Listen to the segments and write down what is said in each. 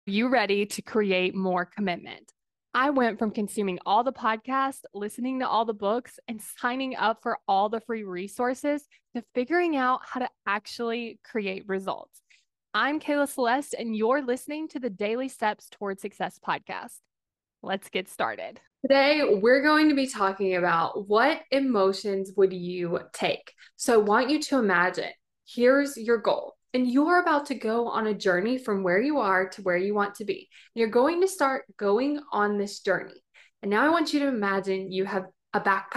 You ready to create more commitment? I went from consuming all the podcasts, listening to all the books, and signing up for all the free resources to figuring out how to actually create results. I'm Kayla Celeste, and you're listening to the Daily Steps Toward Success podcast. Let's get started. Today, we're going to be talking about what emotions would you take? So I want you to imagine here's your goal, and you're about to go on a journey from where you are to where you want to be. You're going to start going on this journey. And now I want you to imagine you have a backpack.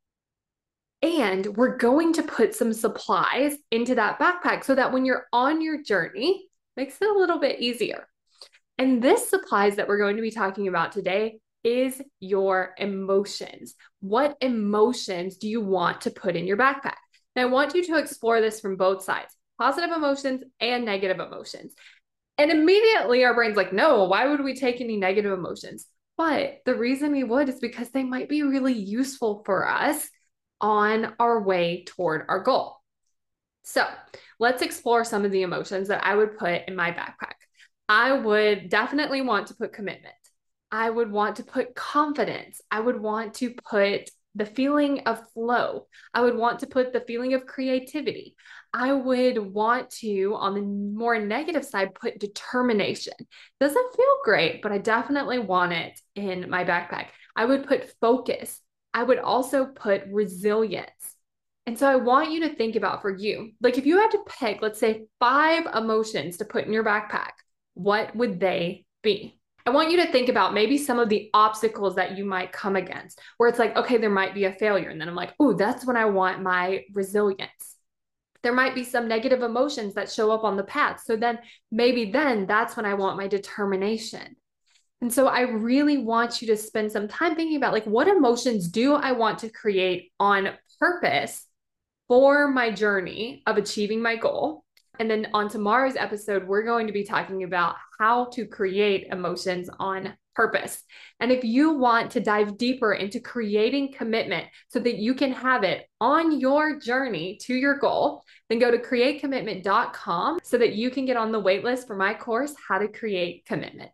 And we're going to put some supplies into that backpack so that when you're on your journey, makes it a little bit easier. And this supplies that we're going to be talking about today is your emotions. What emotions do you want to put in your backpack? And I want you to explore this from both sides, positive emotions and negative emotions. And immediately our brain's like, no, why would we take any negative emotions? But the reason we would is because they might be really useful for us on our way toward our goal. So let's explore some of the emotions that I would put in my backpack. I would definitely want to put commitment. I would want to put confidence. I would want to put the feeling of flow. I would want to put the feeling of creativity. I would want to, on the more negative side, put determination. Doesn't feel great, but I definitely want it in my backpack. I would put focus. I would also put resilience. And so I want you to think about for you, like if you had to pick, let's say 5 emotions to put in your backpack, what would they be? I want you to think about maybe some of the obstacles that you might come against, where it's like, okay, there might be a failure. And then I'm like, oh, that's when I want my resilience. There might be some negative emotions that show up on the path. So then maybe then that's when I want my determination. And so I really want you to spend some time thinking about like, what emotions do I want to create on purpose for my journey of achieving my goal? And then on tomorrow's episode, we're going to be talking about how to create emotions on purpose. And if you want to dive deeper into creating commitment so that you can have it on your journey to your goal, then go to createcommitment.com so that you can get on the waitlist for my course, How to Create Commitment.